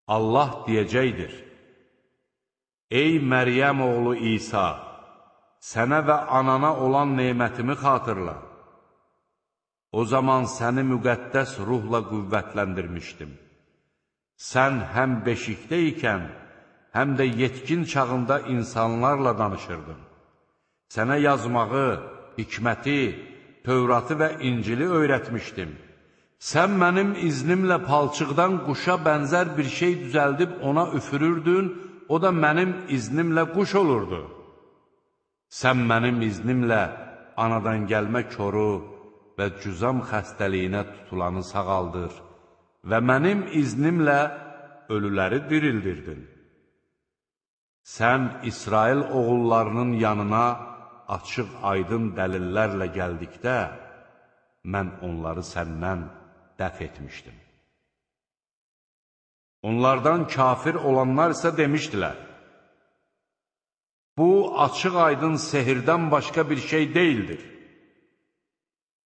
Allah deyəcəkdir: Ey Məryəm oğlu İsa, sənə və anana olan nemətimi xatırla. O zaman səni müqəddəs ruhla qüvvətləndirmişdim. Sən həm beşikdə ikən, həm də yetkin çağında insanlarla danışırdın. Sənə yazmağı, hikməti, Tövratı və İncili öyrətmişdim. Sən mənim iznimlə palçıqdan quşa bənzər bir şey düzəldib ona üfürürdün, o da mənim iznimlə quş olurdu. Sən mənim iznimlə anadan gəlmə koru və cüzam xəstəliyinə tutulanı sağaldır və mənim iznimlə ölüləri dirildirdin. Sən İsrail oğullarının yanına açıq aydın dəlillərlə gəldikdə, mən onları səndən dəf etmişdim. Onlardan kafir olanlar isə demişdilər: Bu, açıq aydın sehirdən başqa bir şey deyildir.